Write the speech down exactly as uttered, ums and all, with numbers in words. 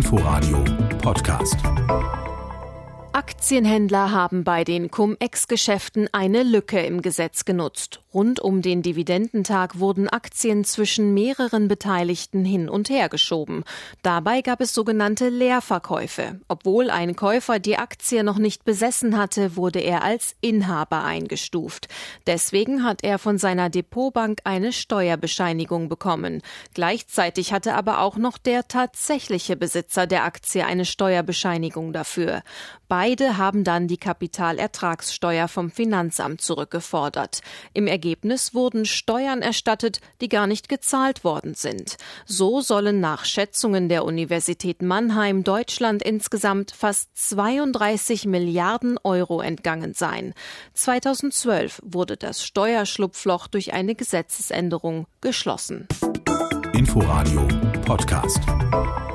Inforadio Podcast. Aktienhändler haben bei den Cum-Ex-Geschäften eine Lücke im Gesetz genutzt. Rund um den Dividendentag wurden Aktien zwischen mehreren Beteiligten hin und her geschoben. Dabei gab es sogenannte Leerverkäufe. Obwohl ein Käufer die Aktie noch nicht besessen hatte, wurde er als Inhaber eingestuft. Deswegen hat er von seiner Depotbank eine Steuerbescheinigung bekommen. Gleichzeitig hatte aber auch noch der tatsächliche Besitzer der Aktie eine Steuerbescheinigung dafür. Beide haben dann die Kapitalertragssteuer vom Finanzamt zurückgefordert. Im Ergebnis wurden Steuern erstattet, die gar nicht gezahlt worden sind. So sollen nach Schätzungen der Universität Mannheim Deutschland insgesamt fast zweiunddreißig Milliarden Euro entgangen sein. zweitausendzwölf wurde das Steuerschlupfloch durch eine Gesetzesänderung geschlossen. Inforadio Podcast.